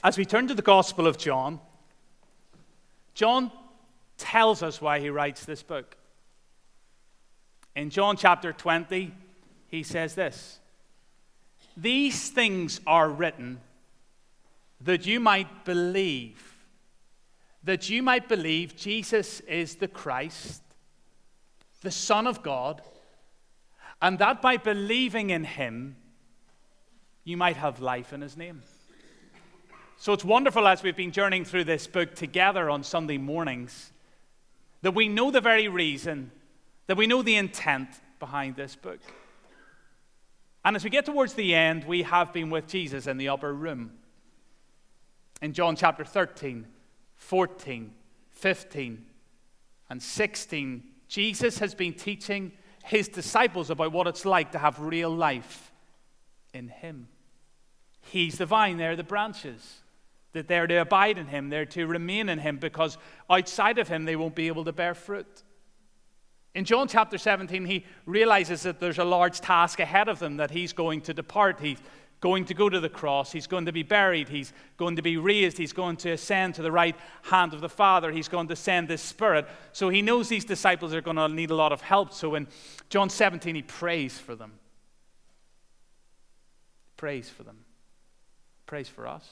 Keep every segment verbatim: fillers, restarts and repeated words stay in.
As we turn to the Gospel of John, John tells us why he writes this book. In John chapter twenty, he says this: "These things are written that you might believe, that you might believe Jesus is the Christ, the Son of God, and that by believing in him, you might have life in his name." So it's wonderful, as we've been journeying through this book together on Sunday mornings, that we know the very reason, that we know the intent behind this book. And as we get towards the end, we have been with Jesus in the upper room. In John chapter thirteen, fourteen, fifteen, and sixteen, Jesus has been teaching his disciples about what it's like to have real life in him. He's the vine, they're the branches. That they're to abide in him, they're to remain in him, because outside of him they won't be able to bear fruit. In John chapter seventeen, he realizes that there's a large task ahead of them, that he's going to depart. He's going to go to the cross. He's going to be buried. He's going to be raised. He's going to ascend to the right hand of the Father. He's going to send his Spirit. So he knows these disciples are going to need a lot of help. So in John seventeen, he prays for them. Prays for them. Prays for us.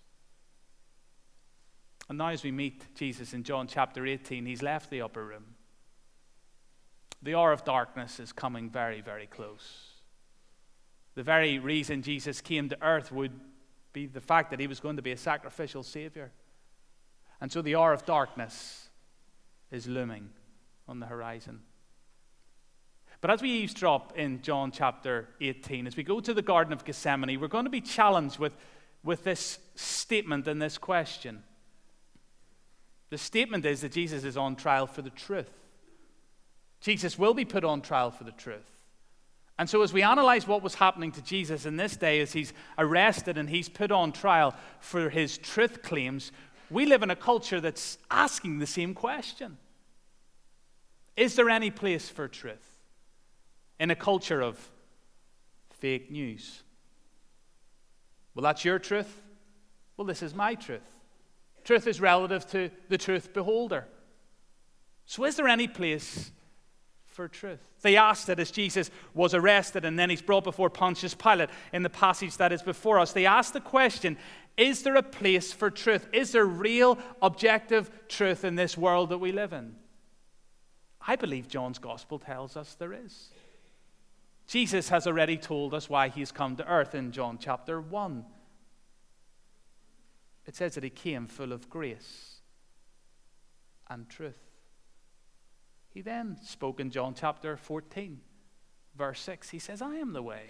And now as we meet Jesus in John chapter eighteen, he's left the upper room. The hour of darkness is coming very, very close. The very reason Jesus came to earth would be the fact that he was going to be a sacrificial Savior. And so the hour of darkness is looming on the horizon. But as we eavesdrop in John chapter eighteen, as we go to the Garden of Gethsemane, we're going to be challenged with, with this statement and this question. The statement is that Jesus is on trial for the truth. Jesus will be put on trial for the truth. And so as we analyze what was happening to Jesus in this day, as he's arrested and he's put on trial for his truth claims, we live in a culture that's asking the same question. Is there any place for truth in a culture of fake news? Well, that's your truth. Well, this is my truth. Truth is relative to the truth beholder. So is there any place for truth? They asked it as Jesus was arrested and then he's brought before Pontius Pilate in the passage that is before us. They asked the question, is there a place for truth? Is there real objective truth in this world that we live in? I believe John's gospel tells us there is. Jesus has already told us why he's come to earth in John chapter one. It says that he came full of grace and truth. He then spoke in John chapter fourteen, verse six. He says, I am the way,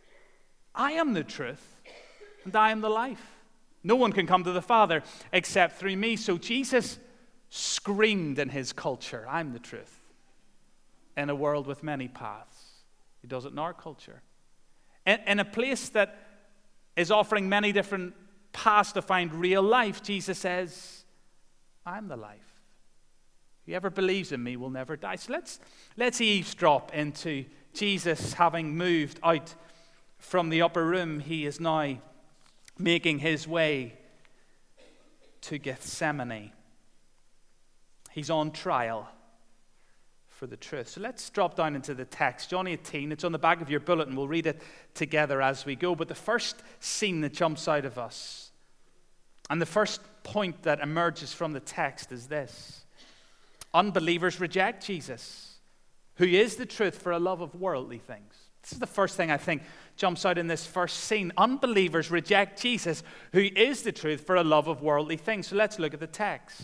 I am the truth, and I am the life. No one can come to the Father except through me. So Jesus screamed in his culture, I'm the truth, in a world with many paths. He does it in our culture. In, in a place that is offering many different paths to find real life, Jesus says, I'm the life. Whoever believes in me will never die. So let's, let's eavesdrop into Jesus having moved out from the upper room. He is now making his way to Gethsemane. He's on trial for the truth. So let's drop down into the text. John eighteen, it's on the back of your bulletin. We'll read it together as we go. But the first scene that jumps out of us, and the first point that emerges from the text is this. Unbelievers reject Jesus, who is the truth, for a love of worldly things. This is the first thing I think jumps out in this first scene. Unbelievers reject Jesus, who is the truth, for a love of worldly things. So let's look at the text.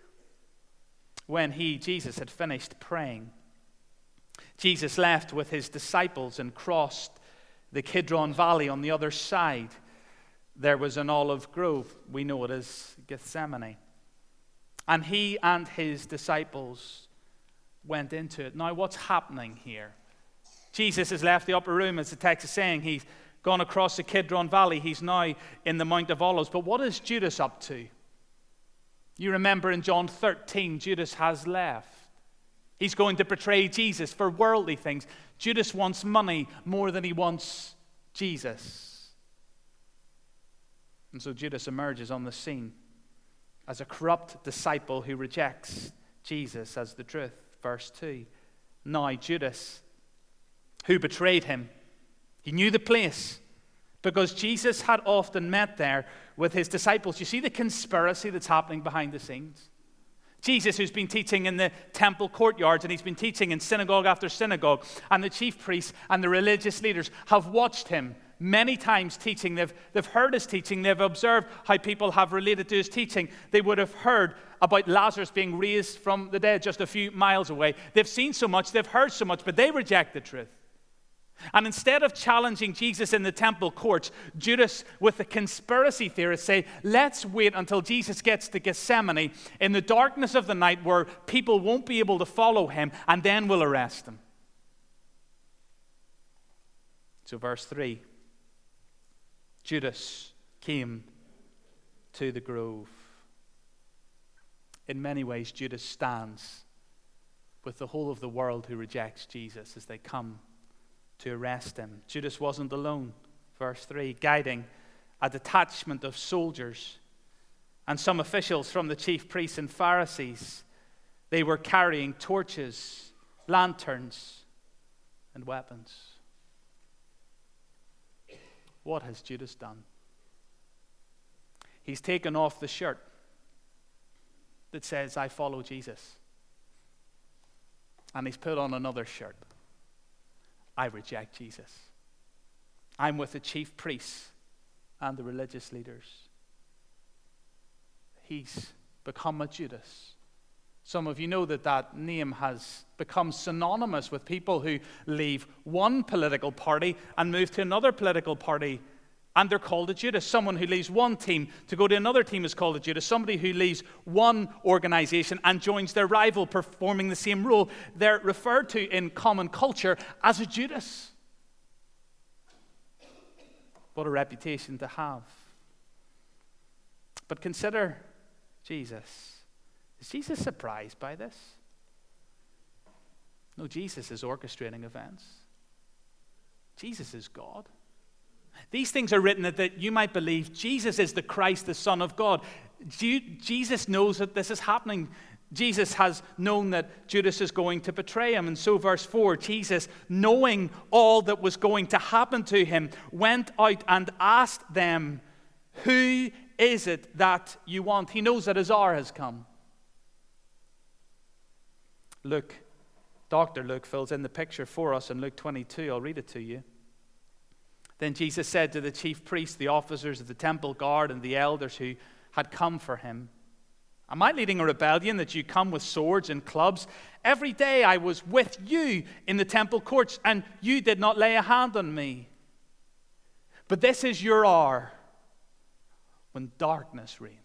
When he, Jesus, had finished praying, Jesus left with his disciples and crossed the Kidron Valley. On the other side, there was an olive grove. We know it as Gethsemane. And he and his disciples went into it. Now, what's happening here? Jesus has left the upper room, as the text is saying. He's gone across the Kidron Valley. He's now in the Mount of Olives. But what is Judas up to? You remember in John thirteen, Judas has left. He's going to betray Jesus for worldly things. Judas wants money more than he wants Jesus. And so Judas emerges on the scene as a corrupt disciple who rejects Jesus as the truth. Verse two. Now Judas, who betrayed him, he knew the place because Jesus had often met there with his disciples. You see the conspiracy that's happening behind the scenes? Jesus, who's been teaching in the temple courtyards, and he's been teaching in synagogue after synagogue, and the chief priests and the religious leaders have watched him many times teaching. They've, they've heard his teaching. They've observed how people have related to his teaching. They would have heard about Lazarus being raised from the dead just a few miles away. They've seen so much, they've heard so much, but they reject the truth. And instead of challenging Jesus in the temple courts, Judas, with the conspiracy theorists, say, let's wait until Jesus gets to Gethsemane in the darkness of the night where people won't be able to follow him, and then we'll arrest him. So verse three, Judas came to the grove. In many ways, Judas stands with the whole of the world who rejects Jesus as they come to arrest him. Judas wasn't alone, verse three, guiding a detachment of soldiers and some officials from the chief priests and Pharisees. They were carrying torches, lanterns, and weapons. What has Judas done? He's taken off the shirt that says, I follow Jesus. And he's put on another shirt. I reject Jesus. I'm with the chief priests and the religious leaders. He's become a Judas. Some of you know that that name has become synonymous with people who leave one political party and move to another political party, and they're called a Judas. Someone who leaves one team to go to another team is called a Judas. Somebody who leaves one organization and joins their rival performing the same role, they're referred to in common culture as a Judas. What a reputation to have. But consider Jesus. Is Jesus surprised by this? No, Jesus is orchestrating events. Jesus is God. These things are written that, that you might believe Jesus is the Christ, the Son of God. Jesus knows that this is happening. Jesus has known that Judas is going to betray him. And so verse four, Jesus, knowing all that was going to happen to him, went out and asked them, who is it that you want? He knows that his hour has come. Luke, Doctor Luke fills in the picture for us in Luke twenty-two. I'll read it to you. Then Jesus said to the chief priests, the officers of the temple guard, and the elders who had come for him, am I leading a rebellion that you come with swords and clubs? Every day I was with you in the temple courts, and you did not lay a hand on me. But this is your hour when darkness reigns.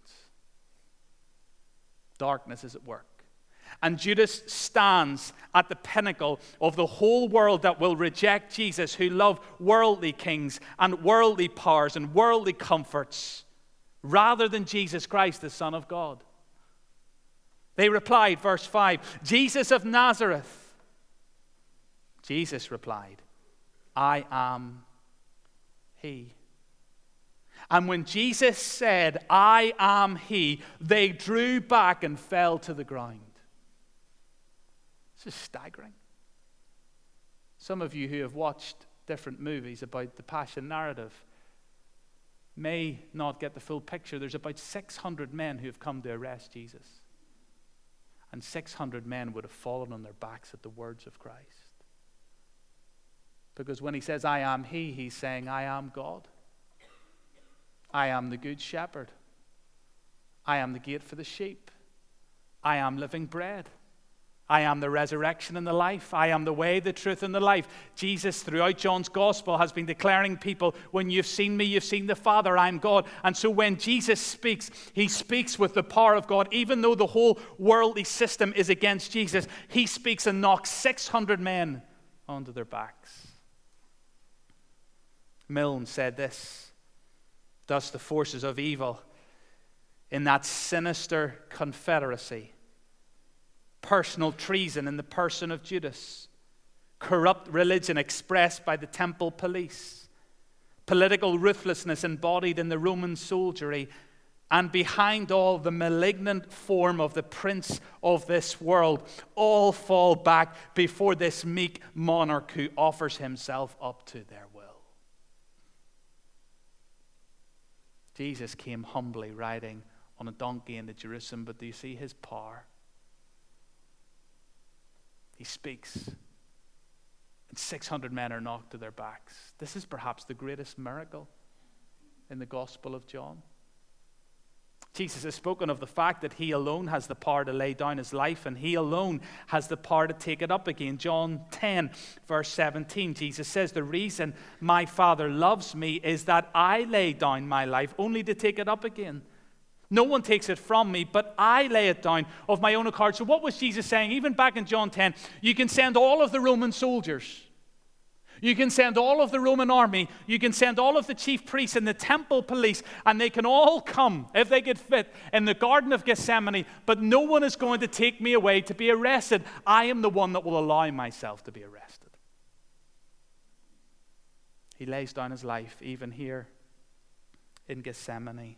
Darkness is at work. And Judas stands at the pinnacle of the whole world that will reject Jesus, who love worldly kings and worldly powers and worldly comforts rather than Jesus Christ, the Son of God. They replied, verse five, Jesus of Nazareth. Jesus replied, I am he. And when Jesus said, I am he, they drew back and fell to the ground. This is staggering. Some of you who have watched different movies about the Passion narrative may not get the full picture. There's about six hundred men who have come to arrest Jesus. And six hundred men would have fallen on their backs at the words of Christ. Because when he says, I am he, he's saying, I am God. I am the good shepherd. I am the gate for the sheep. I am living bread. I am the resurrection and the life. I am the way, the truth, and the life. Jesus, throughout John's gospel, has been declaring people, when you've seen me, you've seen the Father. I am God. And so when Jesus speaks, he speaks with the power of God. Even though the whole worldly system is against Jesus, he speaks and knocks six hundred men onto their backs. Milne said this, thus the forces of evil in that sinister confederacy, personal treason in the person of Judas, corrupt religion expressed by the temple police, political ruthlessness embodied in the Roman soldiery, and behind all, the malignant form of the prince of this world, all fall back before this meek monarch who offers himself up to their will. Jesus came humbly riding on a donkey into Jerusalem, but do you see his power? He speaks, and six hundred men are knocked to their backs. This is perhaps the greatest miracle in the Gospel of John. Jesus has spoken of the fact that he alone has the power to lay down his life, and he alone has the power to take it up again. John ten, verse seventeen, Jesus says, the reason my Father loves me is that I lay down my life only to take it up again. No one takes it from me, but I lay it down of my own accord. So what was Jesus saying? Even back in John ten, you can send all of the Roman soldiers. You can send all of the Roman army. You can send all of the chief priests and the temple police, and they can all come, if they get fit, in the Garden of Gethsemane, but no one is going to take me away to be arrested. I am the one that will allow myself to be arrested. He lays down his life even here in Gethsemane.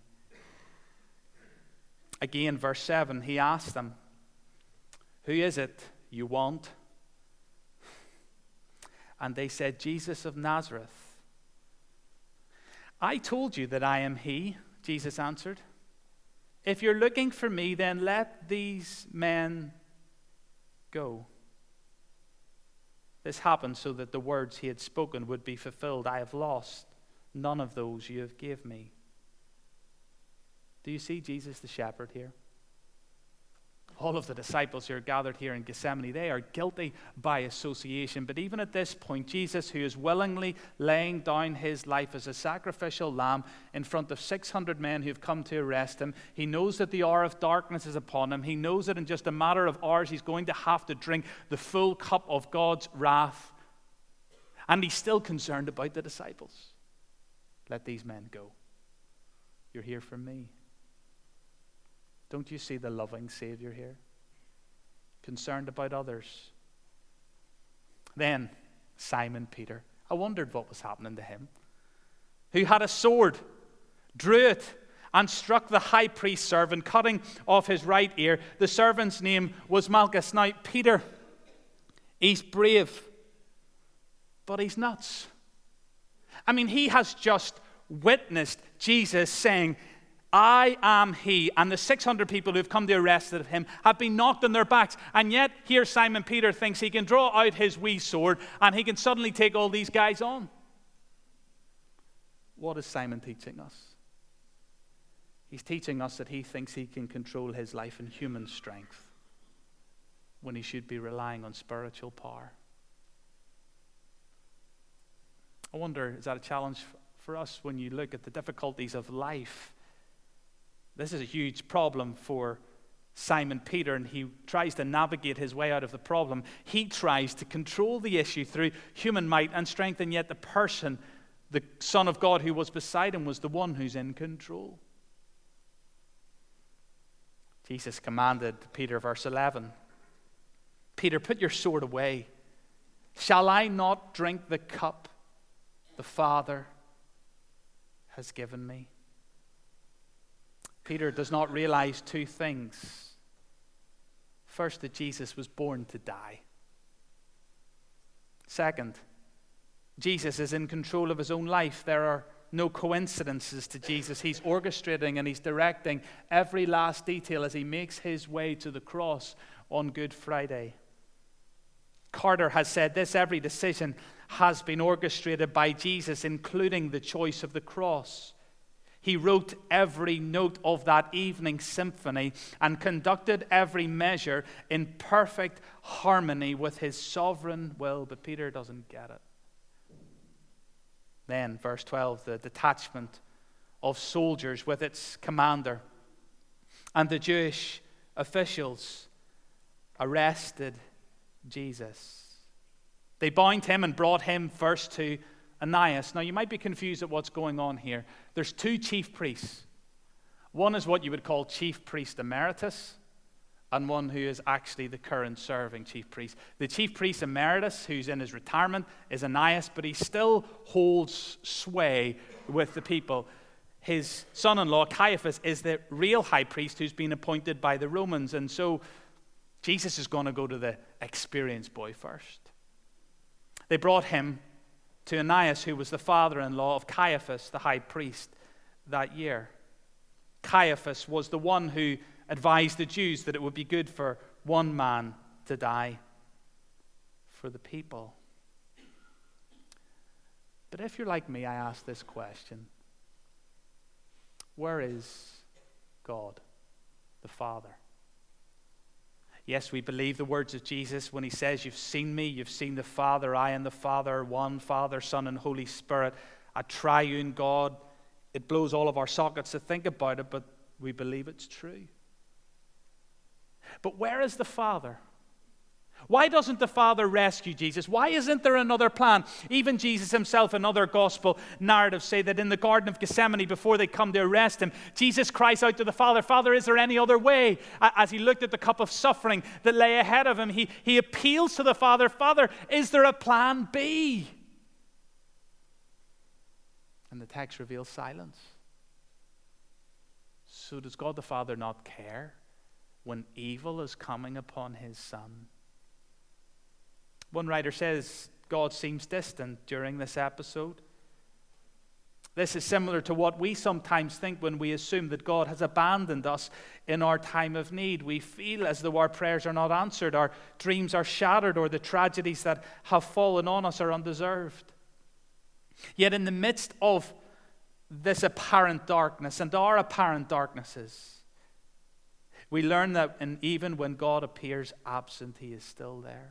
Again, verse seven, he asked them, who is it you want? And they said, Jesus of Nazareth. I told you that I am he, Jesus answered. If you're looking for me, then let these men go. This happened so that the words he had spoken would be fulfilled. I have lost none of those you have given me. Do you see Jesus the shepherd here? All of the disciples who are gathered here in Gethsemane, they are guilty by association. But even at this point, Jesus, who is willingly laying down his life as a sacrificial lamb in front of six hundred men who have come to arrest him, he knows that the hour of darkness is upon him. He knows that in just a matter of hours, he's going to have to drink the full cup of God's wrath. And he's still concerned about the disciples. Let these men go. You're here for me. Don't you see the loving Savior here? Concerned about others. Then Simon Peter. I wondered what was happening to him. Who had a sword, drew it, and struck the high priest's servant, cutting off his right ear. The servant's name was Malchus. Now, Peter, he's brave, but he's nuts. I mean, he has just witnessed Jesus saying, I am he, and the six hundred people who have come to arrest him have been knocked on their backs, and yet here Simon Peter thinks he can draw out his wee sword and he can suddenly take all these guys on. What is Simon teaching us? He's teaching us that he thinks he can control his life in human strength when he should be relying on spiritual power. I wonder, is that a challenge for us when you look at the difficulties of life? This is a huge problem for Simon Peter, and he tries to navigate his way out of the problem. He tries to control the issue through human might and strength, and yet the person, the Son of God who was beside him, was the one who's in control. Jesus commanded Peter, verse eleven, Peter, put your sword away. Shall I not drink the cup the Father has given me? Peter does not realize two things. First, that Jesus was born to die. Second, Jesus is in control of his own life. There are no coincidences to Jesus. He's orchestrating and he's directing every last detail as he makes his way to the cross on Good Friday. Carter has said this: every decision has been orchestrated by Jesus, including the choice of the cross. He wrote every note of that evening symphony and conducted every measure in perfect harmony with his sovereign will. But Peter doesn't get it. Then, verse twelve, the detachment of soldiers with its commander and the Jewish officials arrested Jesus. They bound him and brought him first to Ananias. Now, you might be confused at what's going on here. There's two chief priests. One is what you would call chief priest emeritus, and one who is actually the current serving chief priest. The chief priest emeritus, who's in his retirement, is Ananias, but he still holds sway with the people. His son-in-law, Caiaphas, is the real high priest who's been appointed by the Romans. And so Jesus is going to go to the experienced boy first. They brought him to Ananias, who was the father-in-law of Caiaphas, the high priest, that year. Caiaphas was the one who advised the Jews that it would be good for one man to die for the people. But if you're like me, I ask this question: where is God, the Father? Yes, we believe the words of Jesus when he says, "You've seen me, you've seen the Father. I and the Father are one, Father, Son, and Holy Spirit, a triune God." It blows all of our sockets to think about it, but we believe it's true. But where is the Father? Why doesn't the Father rescue Jesus? Why isn't there another plan? Even Jesus himself and other gospel narratives say that in the Garden of Gethsemane, before they come to arrest him, Jesus cries out to the Father, "Father, is there any other way?" As he looked at the cup of suffering that lay ahead of him, he, he appeals to the Father, "Father, is there a plan B?" And the text reveals silence. So does God the Father not care when evil is coming upon his Son? One writer says God seems distant during this episode. This is similar to what we sometimes think when we assume that God has abandoned us in our time of need. We feel as though our prayers are not answered, our dreams are shattered, or the tragedies that have fallen on us are undeserved. Yet in the midst of this apparent darkness and our apparent darknesses, we learn that and even when God appears absent, he is still there.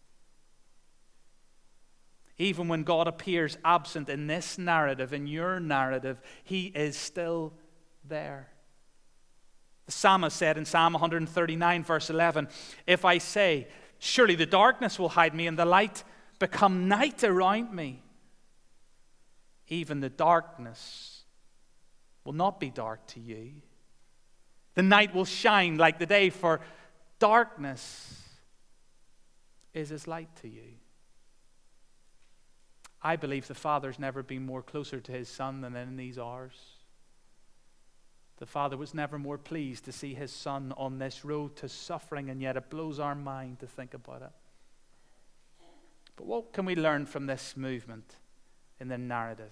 Even when God appears absent in this narrative, in your narrative, he is still there. The psalmist said in Psalm one thirty-nine, verse eleven, "If I say, surely the darkness will hide me and the light become night around me, even the darkness will not be dark to you. The night will shine like the day, for darkness is as light to you." I believe the Father's never been more closer to his Son than in these hours. The Father was never more pleased to see his Son on this road to suffering, and yet it blows our mind to think about it. But what can we learn from this movement in the narrative?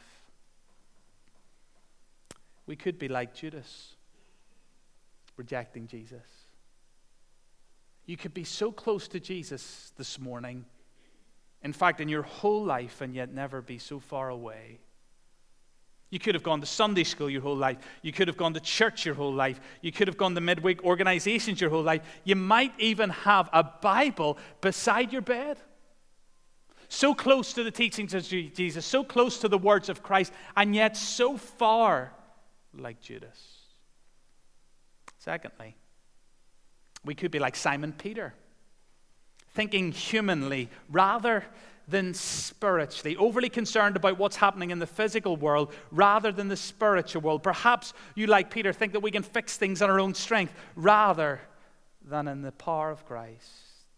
We could be like Judas, rejecting Jesus. You could be so close to Jesus this morning, in fact, in your whole life, and yet never be so far away. You could have gone to Sunday school your whole life. You could have gone to church your whole life. You could have gone to midweek organizations your whole life. You might even have a Bible beside your bed. So close to the teachings of Jesus, so close to the words of Christ, and yet so far like Judas. Secondly, we could be like Simon Peter, thinking humanly rather than spiritually, overly concerned about what's happening in the physical world rather than the spiritual world. Perhaps you, like Peter, think that we can fix things on our own strength rather than in the power of Christ.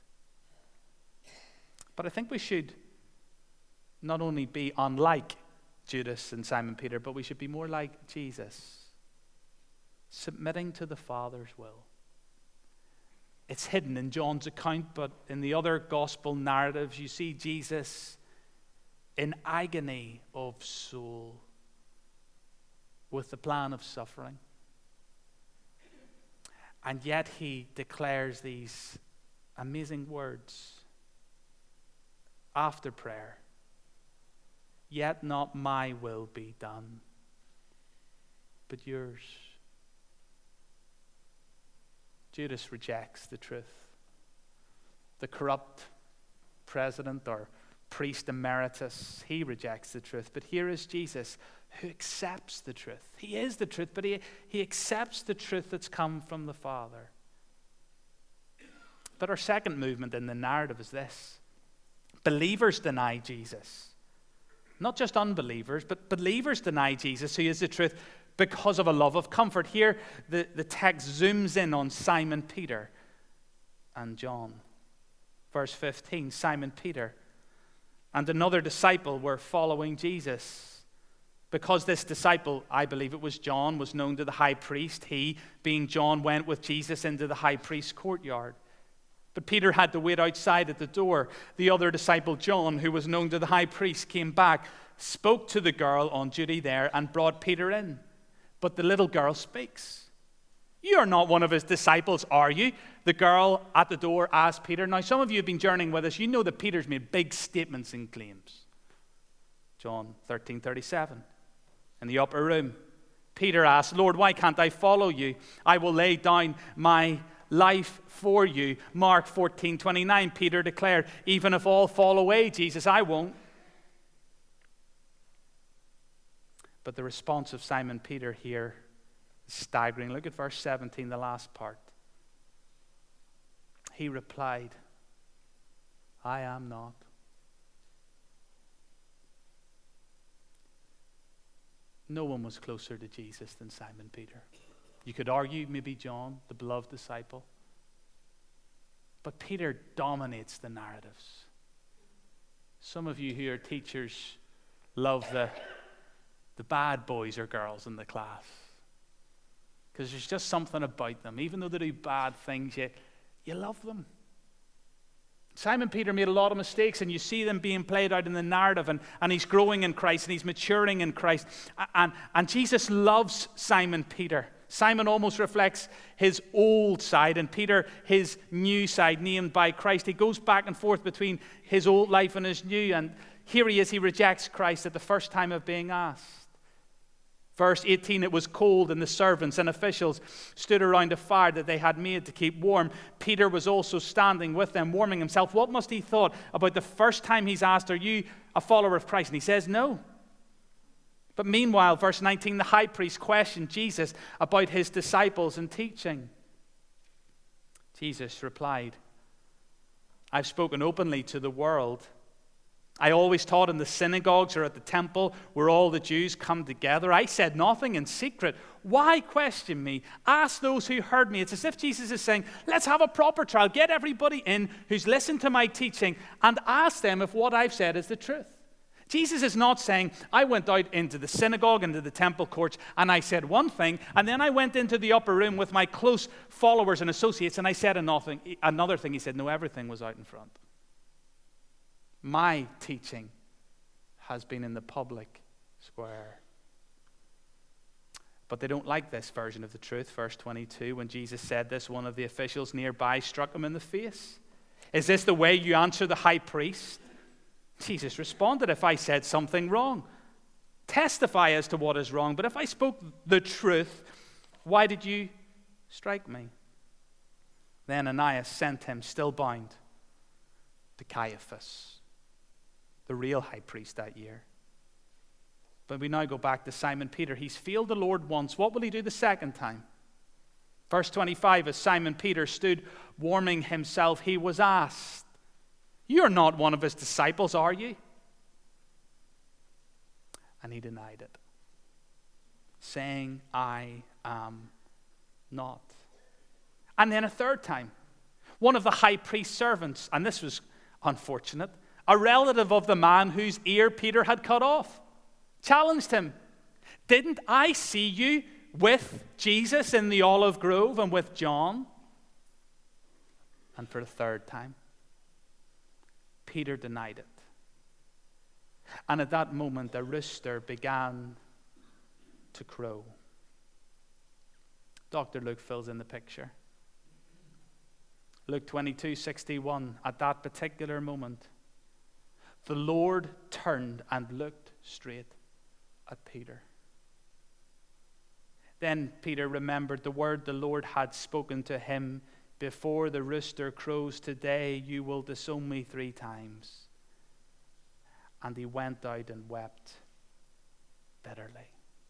But I think we should not only be unlike Judas and Simon Peter, but we should be more like Jesus, submitting to the Father's will. It's hidden in John's account, but in the other gospel narratives, you see Jesus in agony of soul with the plan of suffering. And yet he declares these amazing words after prayer: "Yet not my will be done, but yours." Judas rejects the truth. The corrupt president or priest emeritus, he rejects the truth. But here is Jesus who accepts the truth. He is the truth, but he, he accepts the truth that's come from the Father. But our second movement in the narrative is this: believers deny Jesus. Not just unbelievers, but believers deny Jesus, who is the truth, because of a love of comfort. Here, the, the text zooms in on Simon Peter. and John. Verse fifteen, Simon Peter and another disciple were following Jesus. Because this disciple, I believe it was John, was known to the high priest, he, being John, went with Jesus into the high priest's courtyard. But Peter had to wait outside at the door. The other disciple, John, who was known to the high priest, came back, spoke to the girl on duty there, and brought Peter in. But the little girl speaks. You are not one of his disciples, are you? The girl at the door asked Peter. Now, some of you have been journeying with us. You know that Peter's made big statements and claims. John thirteen thirty-seven. In the upper room, Peter asked, Lord, why can't I follow you? I will lay down my life for you. Mark fourteen twenty-nine, Peter declared, even if all fall away, Jesus, I won't. But the response of Simon Peter here is staggering. Look at verse seventeen, the last part. He replied, I am not. No one was closer to Jesus than Simon Peter. You could argue maybe John, the beloved disciple. But Peter dominates the narratives. Some of you who are teachers love the, the bad boys or girls in the class. Because there's just something about them. Even though they do bad things, you, you love them. Simon Peter made a lot of mistakes, and you see them being played out in the narrative, and, and he's growing in Christ, and he's maturing in Christ. And, and Jesus loves Simon Peter. Simon almost reflects his old side, and Peter his new side, named by Christ. He goes back and forth between his old life and his new, and here he is, he rejects Christ at the first time of being asked. Verse eighteen, it was cold, and the servants and officials stood around a fire that they had made to keep warm. Peter was also standing with them, warming himself. What must he thought about the first time he's asked, are you a follower of Christ? And he says, no. But meanwhile, verse nineteen, the high priest questioned Jesus about his disciples and teaching. Jesus replied, I've spoken openly to the world. I always taught in the synagogues or at the temple where all the Jews come together. I said nothing in secret. Why question me? Ask those who heard me. It's as if Jesus is saying, let's have a proper trial. Get everybody in who's listened to my teaching and ask them if what I've said is the truth. Jesus is not saying, I went out into the synagogue, into the temple courts, and I said one thing, and then I went into the upper room with my close followers and associates, and I said another thing. He said, no, everything was out in front. My teaching has been in the public square. But they don't like this version of the truth. Verse twenty-two, when Jesus said this, one of the officials nearby struck him in the face. Is this the way you answer the high priest? Jesus responded, if I said something wrong, testify as to what is wrong. But if I spoke the truth, why did you strike me? Then Ananias sent him, still bound, to Caiaphas, the real high priest that year. But we now go back to Simon Peter. He's failed the Lord once. What will he do the second time? Verse twenty-five, as Simon Peter stood warming himself, he was asked, you're not one of his disciples, are you? And he denied it, saying, I am not. And then a third time, one of the high priest's servants, and this was unfortunate, a relative of the man whose ear Peter had cut off, challenged him. Didn't I see you with Jesus in the olive grove and with John? And for the third time, Peter denied it. And at that moment, a rooster began to crow. Doctor Luke fills in the picture. Luke twenty-two sixty-one, at that particular moment, the Lord turned and looked straight at Peter. Then Peter remembered the word the Lord had spoken to him, before the rooster crows today, you will disown me three times. And he went out and wept bitterly.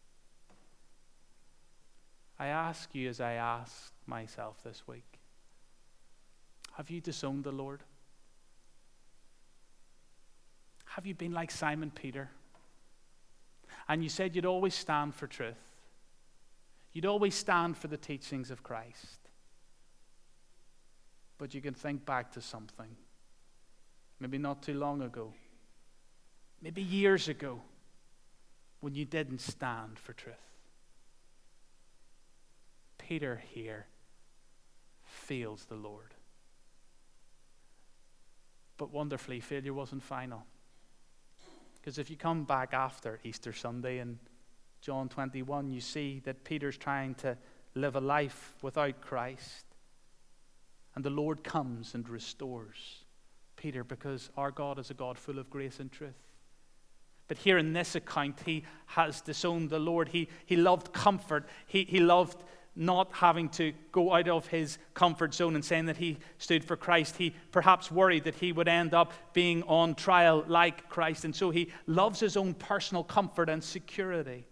I ask you as I asked myself this week, have you disowned the Lord? Have you been like Simon Peter? And you said you'd always stand for truth. You'd always stand for the teachings of Christ. But you can think back to something, maybe not too long ago, maybe years ago, when you didn't stand for truth. Peter here fails the Lord. But wonderfully, failure wasn't final. Because if you come back after Easter Sunday in John twenty-one, you see that Peter's trying to live a life without Christ. And the Lord comes and restores Peter, because our God is a God full of grace and truth. But here in this account, he has disowned the Lord. He, he loved comfort. He, he loved not having to go out of his comfort zone and saying that he stood for Christ. He perhaps worried that he would end up being on trial like Christ. And so he loves his own personal comfort and security.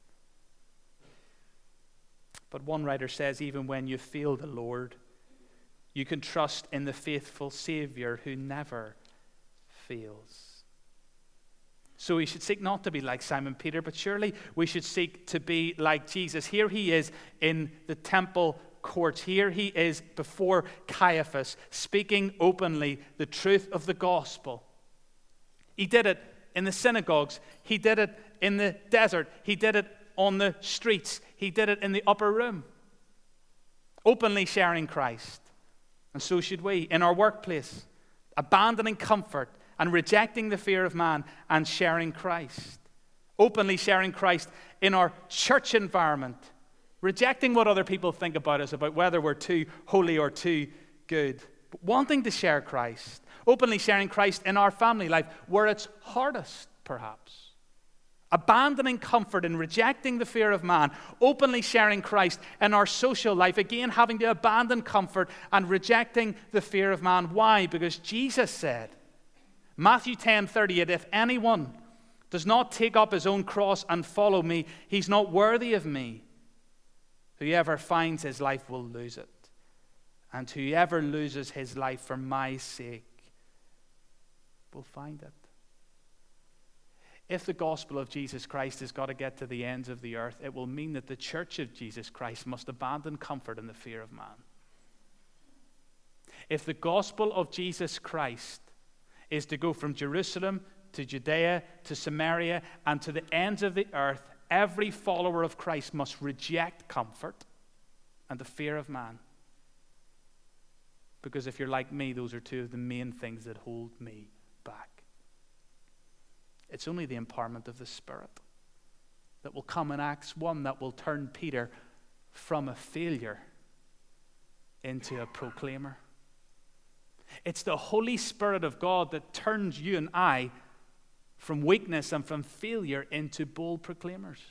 But one writer says, even when you fail the Lord, you can trust in the faithful Savior who never fails. So we should seek not to be like Simon Peter, but surely we should seek to be like Jesus. Here he is in the temple courts. Here he is before Caiaphas, speaking openly the truth of the gospel. He did it in the synagogues. He did it in the desert. He did it on the streets. He did it in the upper room. Openly sharing Christ. And so should we in our workplace, abandoning comfort and rejecting the fear of man and sharing Christ. Openly sharing Christ in our church environment, rejecting what other people think about us, about whether we're too holy or too good, but wanting to share Christ. Openly sharing Christ in our family life, where it's hardest, perhaps. Abandoning comfort and rejecting the fear of man, openly sharing Christ in our social life, again having to abandon comfort and rejecting the fear of man. Why? Because Jesus said, Matthew ten thirty-eight, if anyone does not take up his own cross and follow me, he's not worthy of me. Whoever finds his life will lose it, and whoever loses his life for my sake will find it. If the gospel of Jesus Christ has got to get to the ends of the earth, it will mean that the church of Jesus Christ must abandon comfort and the fear of man. If the gospel of Jesus Christ is to go from Jerusalem to Judea to Samaria and to the ends of the earth, every follower of Christ must reject comfort and the fear of man. Because if you're like me, those are two of the main things that hold me back. It's only the empowerment of the Spirit that will come in Acts one that will turn Peter from a failure into a proclaimer. It's the Holy Spirit of God that turns you and I from weakness and from failure into bold proclaimers.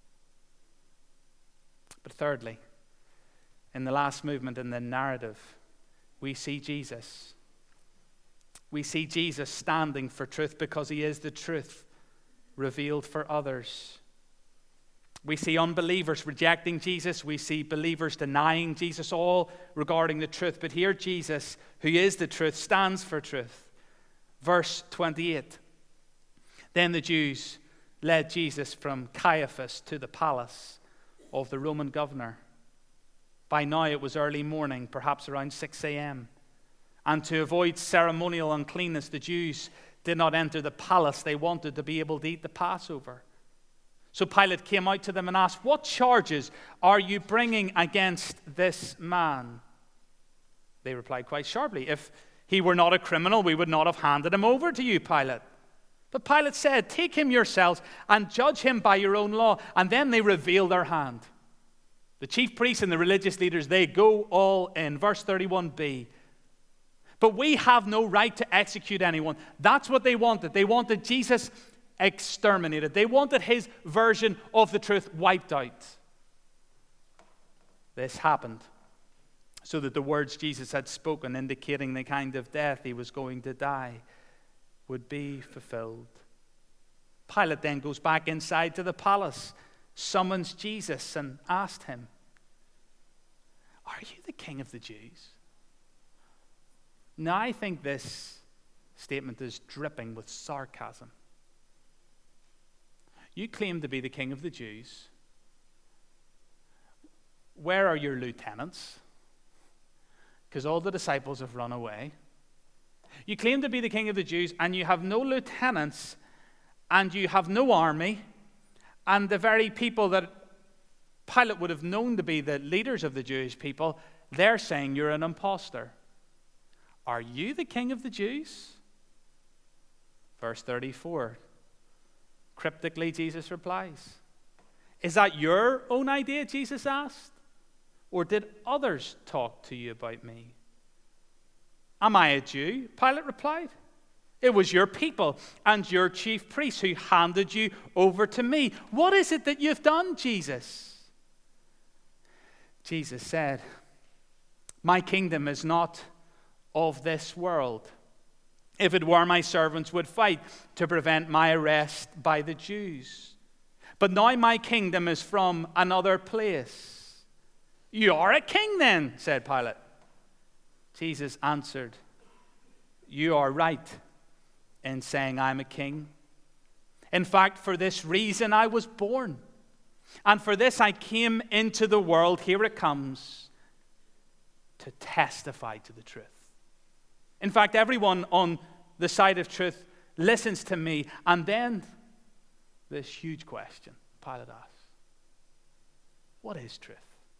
But thirdly, in the last movement in the narrative, we see Jesus. We see Jesus standing for truth because he is the truth revealed for others. We see unbelievers rejecting Jesus. We see believers denying Jesus, all regarding the truth. But here Jesus, who is the truth, stands for truth. Verse twenty-eight. Then the Jews led Jesus from Caiaphas to the palace of the Roman governor. By now it was early morning, perhaps around six a.m. And to avoid ceremonial uncleanness, the Jews did not enter the palace. They wanted to be able to eat the Passover. So Pilate came out to them and asked, "What charges are you bringing against this man?" They replied quite sharply, "If he were not a criminal, we would not have handed him over to you, Pilate." But Pilate said, "Take him yourselves and judge him by your own law." And then they reveal their hand. The chief priests and the religious leaders, they go all in. Verse thirty-one b. But we have no right to execute anyone. That's what they wanted. They wanted Jesus exterminated. They wanted his version of the truth wiped out. This happened so that the words Jesus had spoken, indicating the kind of death he was going to die, would be fulfilled. Pilate then goes back inside to the palace, summons Jesus and asked him, "Are you the king of the Jews?" Now I think this statement is dripping with sarcasm. You claim to be the king of the Jews. Where are your lieutenants? because all the disciples have run away. You claim to be the king of the Jews, and you have no lieutenants, and you have no army, and the very people that Pilate would have known to be the leaders of the Jewish people, they're saying you're an imposter. Are you the king of the Jews? Verse thirty-four. Cryptically, Jesus replies, is that your own idea, Jesus asked? Or did others talk to you about me? Am I a Jew? Pilate replied. It was your people and your chief priests who handed you over to me. What is it that you've done, Jesus? Jesus said, my kingdom is not of this world. If it were, my servants would fight to prevent my arrest by the Jews. But now my kingdom is from another place. You are a king then, said Pilate. Jesus answered, you are right in saying I'm a king. In fact, for this reason I was born. And for this I came into the world, here it comes, to testify to the truth. In fact, everyone on the side of truth listens to me. And then this huge question Pilate asks, what is truth?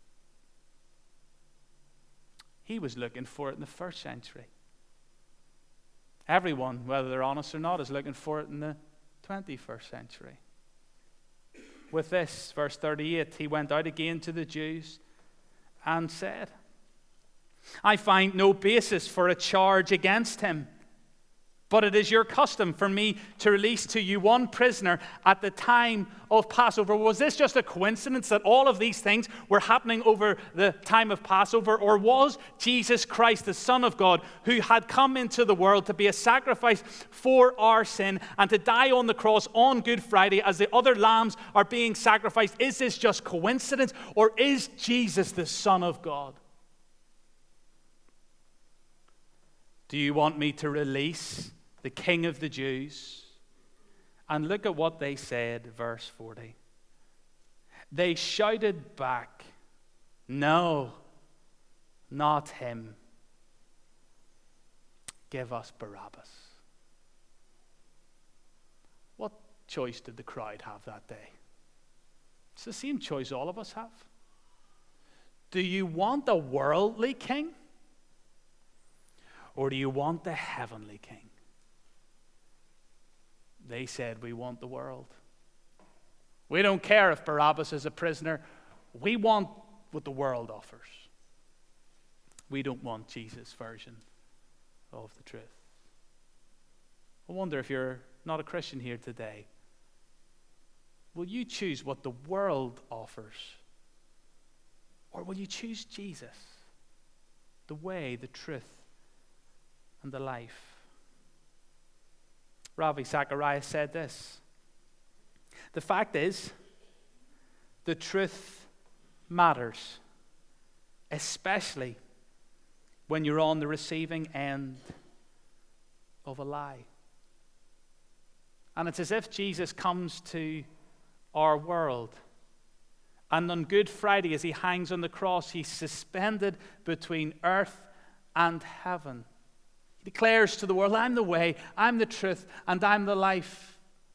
He was looking for it in the first century. Everyone, whether they're honest or not, is looking for it in the twenty-first century. With this, verse thirty-eight, he went out again to the Jews and said, I find no basis for a charge against him. But it is your custom for me to release to you one prisoner at the time of Passover. Was this just a coincidence that all of these things were happening over the time of Passover? Or was Jesus Christ, the Son of God, who had come into the world to be a sacrifice for our sin and to die on the cross on Good Friday as the other lambs are being sacrificed? Is this just coincidence, or is Jesus the Son of God? Do you want me to release the King of the Jews? And look at what they said, verse forty. They shouted back, no, not him. Give us Barabbas. What choice did the crowd have that day? It's the same choice all of us have. Do you want a worldly king? Or do you want the heavenly king? They said, we want the world. We don't care if Barabbas is a prisoner. We want what the world offers. We don't want Jesus' version of the truth. I wonder if you're not a Christian here today. Will you choose what the world offers? Or will you choose Jesus, the way, the truth, and the life? Ravi Zacharias said this: the fact is, the truth matters, especially when you're on the receiving end of a lie. And it's as if Jesus comes to our world, and on Good Friday, as he hangs on the cross, he's suspended between earth and heaven. He declares to the world, I'm the way, I'm the truth, and I'm the life.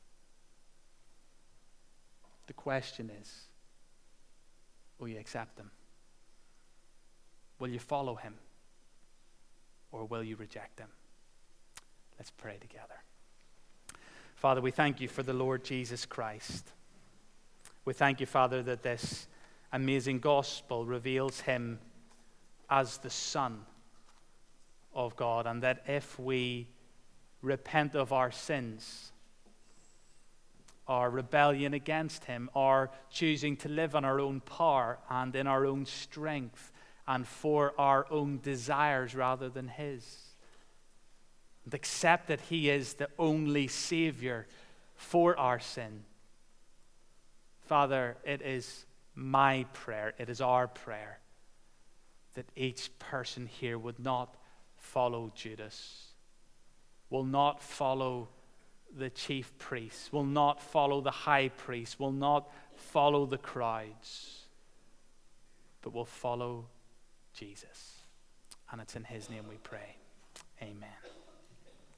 The question is, will you accept him? Will you follow him? Or will you reject him? Let's pray together. Father, we thank you for the Lord Jesus Christ. We thank you, Father, that this amazing gospel reveals him as the Son of God, and that if we repent of our sins, our rebellion against him, our choosing to live on our own power and in our own strength and for our own desires rather than his, and accept that he is the only Savior for our sin, Father, it is my prayer, it is our prayer, that each person here would not follow Judas, will not follow the chief priests, will not follow the high priest, will not follow the crowds, but will follow Jesus. And it's in his name we pray. Amen.